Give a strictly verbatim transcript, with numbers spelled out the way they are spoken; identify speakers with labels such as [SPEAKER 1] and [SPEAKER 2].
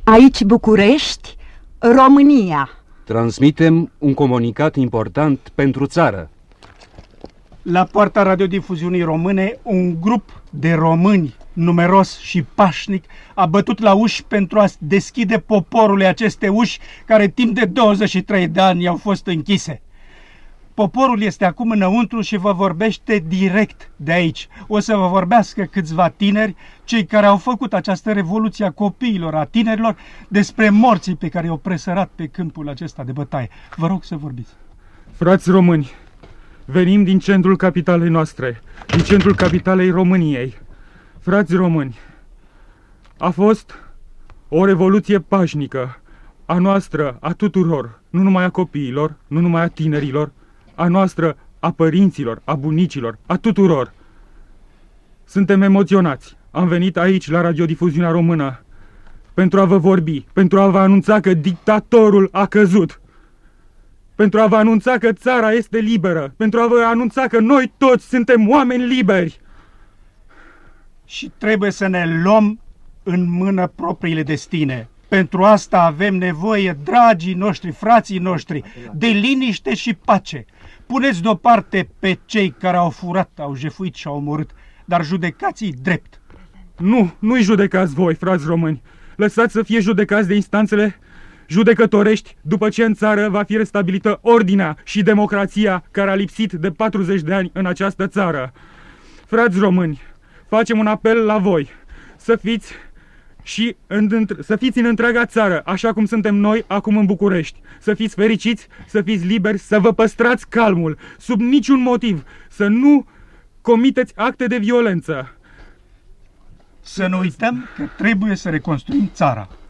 [SPEAKER 1] Aici București, România.
[SPEAKER 2] Transmitem un comunicat important pentru țară.
[SPEAKER 3] La poarta radiodifuziunii române, un grup de români numeros și pașnic a bătut la uși pentru a deschide poporului aceste uși care timp de douăzeci și trei de ani au fost închise. Poporul este acum înăuntru și vă vorbește direct de aici. O să vă vorbească câțiva tineri, cei care au făcut această revoluție a copiilor, a tinerilor, despre morții pe care i-au presărat pe câmpul acesta de bătaie. Vă rog să vorbiți.
[SPEAKER 4] Frați români, venim din centrul capitalei noastre, din centrul capitalei României. Frați români, a fost o revoluție pașnică, a noastră, a tuturor, nu numai a copiilor, nu numai a tinerilor, a noastră, a părinților, a bunicilor, a tuturor. Suntem emoționați. Am venit aici la radiodifuziunea română pentru a vă vorbi, pentru a vă anunța că dictatorul a căzut, pentru a vă anunța că țara este liberă, pentru a vă anunța că noi toți suntem oameni liberi.
[SPEAKER 3] Și trebuie să ne luăm în mână propriile destine. Pentru asta avem nevoie, dragii noștri, frații noștri, de liniște și pace. Puneți deoparte pe cei care au furat, au jefuit și au omorât, dar judecați-i drept.
[SPEAKER 4] Nu, nu-i judecați voi, frați români. Lăsați să fie judecați de instanțele judecătorești după ce în țară va fi restabilită ordinea și democrația care a lipsit de patruzeci de ani în această țară. Frați români, facem un apel la voi să fiți și în, să fiți în întreaga țară, așa cum suntem noi acum în București. Să fiți fericiți, să fiți liberi, să vă păstrați calmul, sub niciun motiv, să nu comiteți acte de violență.
[SPEAKER 3] Să nu uităm că trebuie să reconstruim țara.